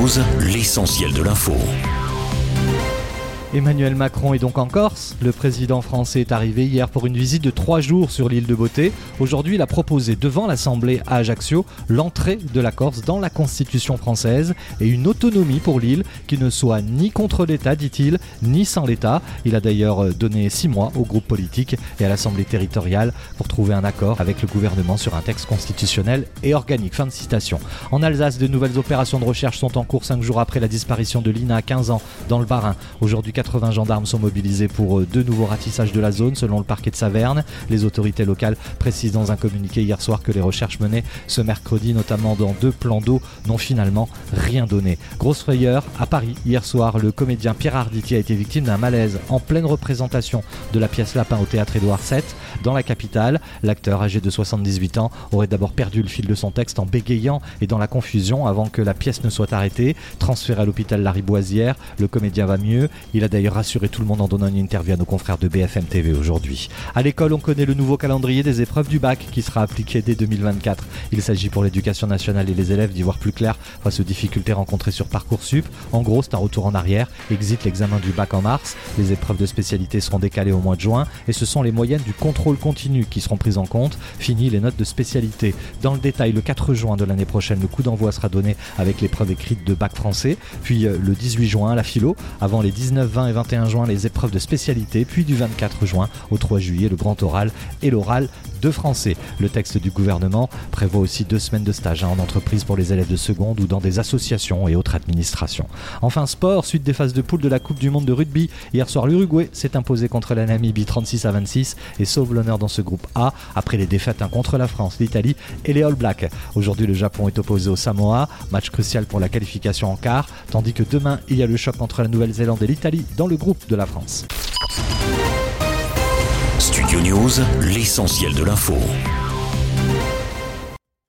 News, l'essentiel de l'info. Emmanuel Macron est donc en Corse. Le président français est arrivé hier pour une visite de 3 jours sur l'île de Beauté. Aujourd'hui, il a proposé devant l'Assemblée à Ajaccio l'entrée de la Corse dans la Constitution française et une autonomie pour l'île qui ne soit ni contre l'État, dit-il, ni sans l'État. Il a d'ailleurs donné 6 mois au groupe politique et à l'Assemblée territoriale pour trouver un accord avec le gouvernement sur un texte constitutionnel et organique. Fin de citation. En Alsace, de nouvelles opérations de recherche sont en cours 5 jours après la disparition de Lina à 15 ans dans le Bas-Rhin. Aujourd'hui, 80 gendarmes sont mobilisés pour 2 nouveaux ratissages de la zone selon le parquet de Saverne. Les autorités locales précisent dans un communiqué hier soir que les recherches menées ce mercredi, notamment dans 2 plans d'eau, n'ont finalement rien donné. Grosse frayeur à Paris. Hier soir, le comédien Pierre Arditi a été victime d'un malaise en pleine représentation de la pièce Lapin au théâtre Édouard VII dans la capitale. L'acteur âgé de 78 ans aurait d'abord perdu le fil de son texte en bégayant et dans la confusion avant que la pièce ne soit arrêtée. Transféré à l'hôpital Lariboisière, le comédien va mieux. Il a d'ailleurs rassuré tout le monde en donnant une interview à nos confrères de BFM TV aujourd'hui. À l'école, on connaît le nouveau calendrier des épreuves du bac qui sera appliqué dès 2024. Il s'agit pour l'éducation nationale et les élèves d'y voir plus clair face aux difficultés rencontrées sur Parcoursup. En gros, c'est un retour en arrière. Exit l'examen du bac en mars. Les épreuves de spécialité seront décalées au mois de juin et ce sont les moyennes du contrôle continu qui seront prises en compte. Fini les notes de spécialité. Dans le détail, le 4 juin de l'année prochaine, le coup d'envoi sera donné avec l'épreuve écrite de bac français. Puis le 18 juin, la philo. Avant les 19, 20 et 21 juin, les épreuves de spécialité. Puis du 24 juin au 3 juillet, le grand oral et l'oral de français. Le texte du gouvernement prévoit aussi 2 semaines de stage en entreprise pour les élèves de seconde ou dans des associations et autres administrations. Enfin, sport, suite des phases de poule de la Coupe du Monde de rugby. Hier soir, l'Uruguay s'est imposé contre la Namibie 36-26 et sauve l'honneur dans ce groupe A après les défaites contre la France, l'Italie et les All Blacks. Aujourd'hui, le Japon est opposé au Samoa, match crucial pour la qualification en quart, tandis que demain, il y a le choc entre la Nouvelle-Zélande et l'Italie dans le groupe de la France. Studio News, l'essentiel de l'info.